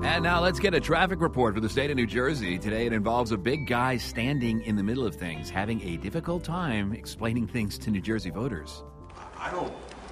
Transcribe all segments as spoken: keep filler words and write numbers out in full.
And now let's get a traffic report for the state of New Jersey. Today it involves a big guy standing in the middle of things, having a difficult time explaining things to New Jersey voters. I don't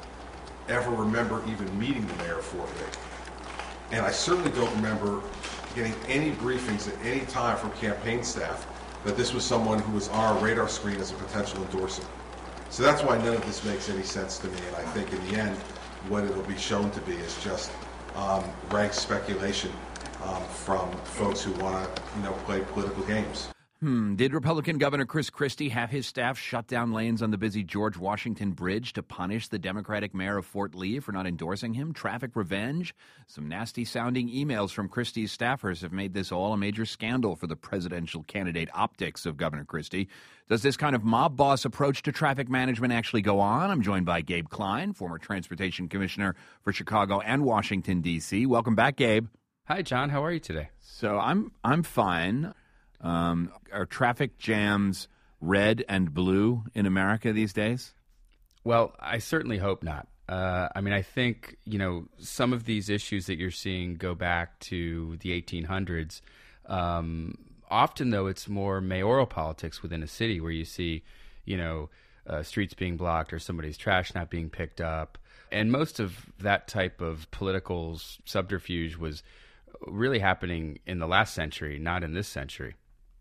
ever remember even meeting the mayor of Fort Lee. And I certainly don't remember getting any briefings at any time from campaign staff that this was someone who was on our radar screen as a potential endorser. So that's why none of this makes any sense to me. And I think in the end, what it'll be shown to be is just um, rank speculation um, from folks who want to, you know, play political games. Hmm. Did Republican Governor Chris Christie have his staff shut down lanes on the busy George Washington Bridge to punish the Democratic mayor of Fort Lee for not endorsing him? Traffic revenge? Some nasty-sounding emails from Christie's staffers have made this all a major scandal for the presidential candidate optics of Governor Christie. Does this kind of mob boss approach to traffic management actually go on? I'm joined by Gabe Klein, former transportation commissioner for Chicago and Washington, D C Welcome back, Gabe. Hi, John. How are you today? So I'm I'm fine. Um, are traffic jams red and blue in America these days? Well, I certainly hope not. Uh, I mean, I think, you know, some of these issues that you're seeing go back to the eighteen hundreds. Um, often, though, it's more mayoral politics within a city where you see, you know, uh, streets being blocked or somebody's trash not being picked up. And most of that type of political subterfuge was really happening in the last century, not in this century.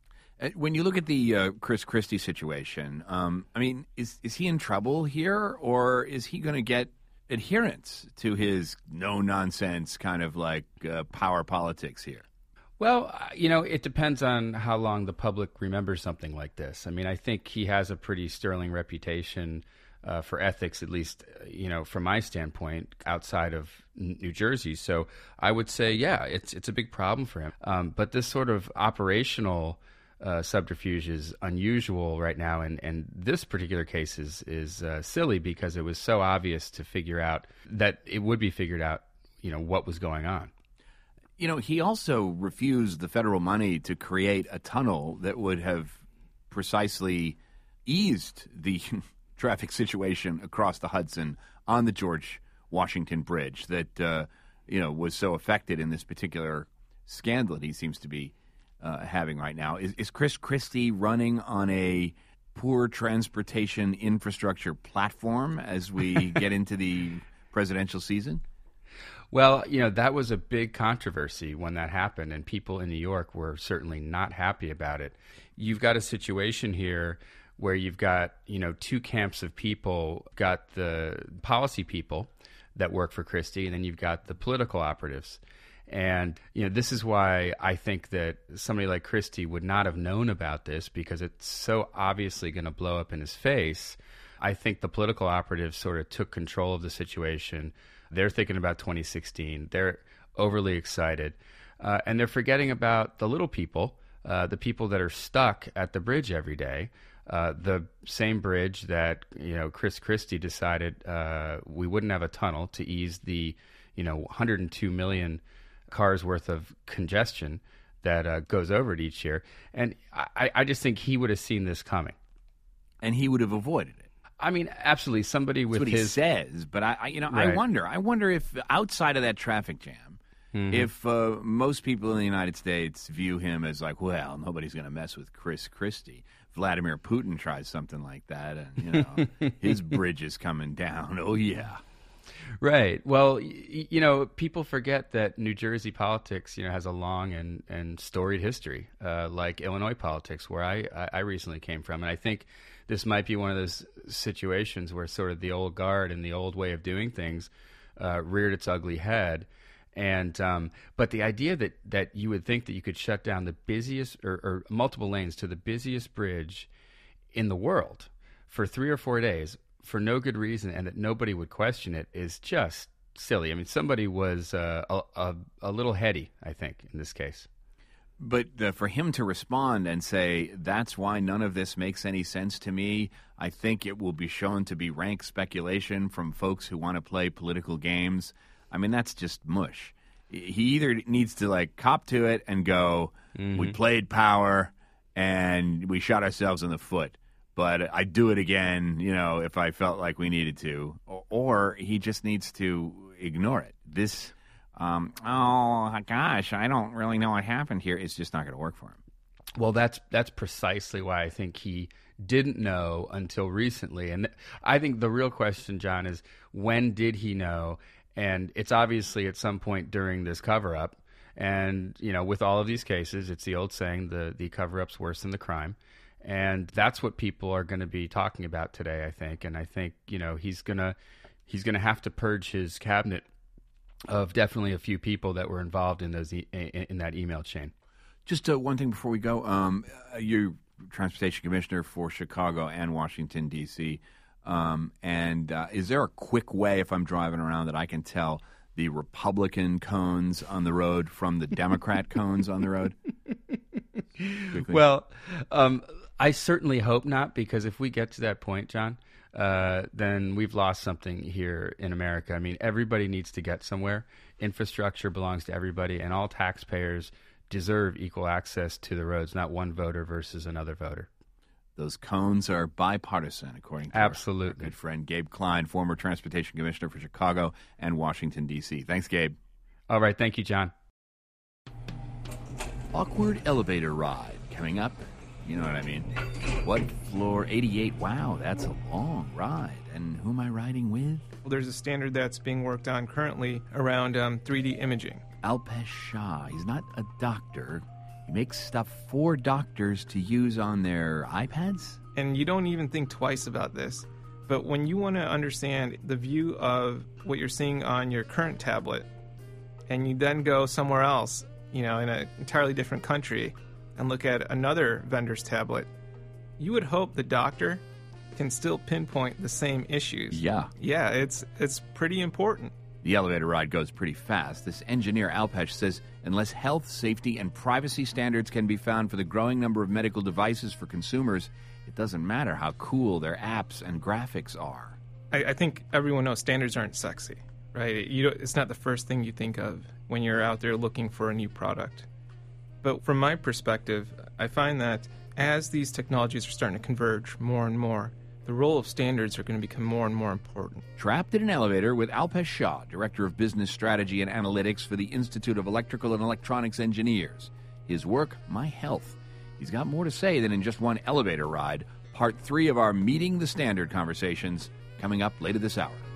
When you look at the uh, Chris Christie situation, um, I mean, is is he in trouble here, or is he going to get adherence to his no-nonsense kind of like uh, power politics here? Well, you know, it depends on how long the public remembers something like this. I mean, I think he has a pretty sterling reputation uh, for ethics, at least, you know, from my standpoint, outside of New Jersey. So I would say, yeah, it's it's a big problem for him. Um, but this sort of operational Uh, subterfuge is unusual right now, and, and this particular case is is uh, silly because it was so obvious to figure out that it would be figured out, you know, what was going on. You know, he also refused the federal money to create a tunnel that would have precisely eased the traffic situation across the Hudson on the George Washington Bridge that, uh, you know, was so affected in this particular scandal that he seems to be Uh, having right now. Is, is Chris Christie running on a poor transportation infrastructure platform as we get into the presidential season? Well, you know, that was a big controversy when that happened, and people in New York were certainly not happy about it. You've got a situation here where you've got, you know, two camps of people. Got the policy people that work for Christie, and then you've got the political operatives. And, you know, this is why I think that somebody like Christie would not have known about this because it's so obviously going to blow up in his face. I think the political operatives sort of took control of the situation. They're thinking about twenty sixteen. They're overly excited. Uh, and they're forgetting about the little people, uh, the people that are stuck at the bridge every day. Uh, the same bridge that, you know, Chris Christie decided uh, we wouldn't have a tunnel to ease the, you know, one hundred two million cars worth of congestion that uh, goes over it each year. And I, I just think he would have seen this coming. And he would have avoided it. I mean, absolutely. Somebody with That's what his... he says. But, I, I you know, right. I wonder. I wonder if outside of that traffic jam, mm-hmm. if uh, most people in the United States view him as like, well, nobody's going to mess with Chris Christie. Vladimir Putin tries something like that, and, you know, his bridge is coming down. Oh, yeah. Right. Well, y- you know, people forget that New Jersey politics, you know, has a long and, and storied history, uh, like Illinois politics, where I, I recently came from. And I think this might be one of those situations where sort of the old guard and the old way of doing things uh, reared its ugly head. And um, but the idea that, that you would think that you could shut down the busiest or, or multiple lanes to the busiest bridge in the world for three or four days for no good reason, and that nobody would question it, is just silly. I mean, somebody was uh, a, a, a little heady, I think, in this case. But uh, for him to respond and say, that's why none of this makes any sense to me, I think it will be shown to be rank speculation from folks who want to play political games. I mean, that's just mush. He either needs to, like, cop to it and go, mm-hmm. we played power and we shot ourselves in the foot, but I'd do it again, you know, if I felt like we needed to. Or, or he just needs to ignore it. This, um, oh, gosh, I don't really know what happened here, it's just not going to work for him. Well, that's that's precisely why I think he didn't know until recently. And I think the real question, John, is when did he know? And it's obviously at some point during this cover-up. And, you know, with all of these cases, it's the old saying, the, the cover-up's worse than the crime. And that's what people are going to be talking about today, I think. And I think, you know, he's going to he's going to have to purge his cabinet of definitely a few people that were involved in those e- in that email chain. Just uh, one thing before we go. Um, you're Transportation Commissioner for Chicago and Washington, D C Um, and uh, is there a quick way, if I'm driving around, that I can tell the Republican cones on the road from the Democrat cones on the road? Quickly. Well, um, I certainly hope not, because if we get to that point, John, uh, then we've lost something here in America. I mean, everybody needs to get somewhere. Infrastructure belongs to everybody, and all taxpayers deserve equal access to the roads, not one voter versus another voter. Those cones are bipartisan, according to Absolutely. our good friend Gabe Klein, former Transportation Commissioner for Chicago and Washington, D C Thanks, Gabe. All right. Thank you, John. Awkward elevator ride coming up. You know what I mean. What floor? eighty-eight. Wow, that's a long ride. And who am I riding with? Well, there's a standard that's being worked on currently around um, three D imaging. Alpesh Shah. He's not a doctor. He makes stuff for doctors to use on their iPads? And you don't even think twice about this. But when you want to understand the view of what you're seeing on your current tablet, and you then go somewhere else, you know, in an entirely different country, and look at another vendor's tablet, you would hope the doctor can still pinpoint the same issues. Yeah. Yeah, it's it's pretty important. The elevator ride goes pretty fast. This engineer, Alpesh, says unless health, safety, and privacy standards can be found for the growing number of medical devices for consumers, it doesn't matter how cool their apps and graphics are. I, I think everyone knows standards aren't sexy, right? You don't, it's not the first thing you think of when you're out there looking for a new product. But from my perspective, I find that as these technologies are starting to converge more and more, the role of standards are going to become more and more important. Trapped in an elevator with Alpesh Shah, Director of Business Strategy and Analytics for the Institute of Electrical and Electronics Engineers. His work, My Health. He's got more to say than in just one elevator ride. Part three of our Meeting the Standard conversations coming up later this hour.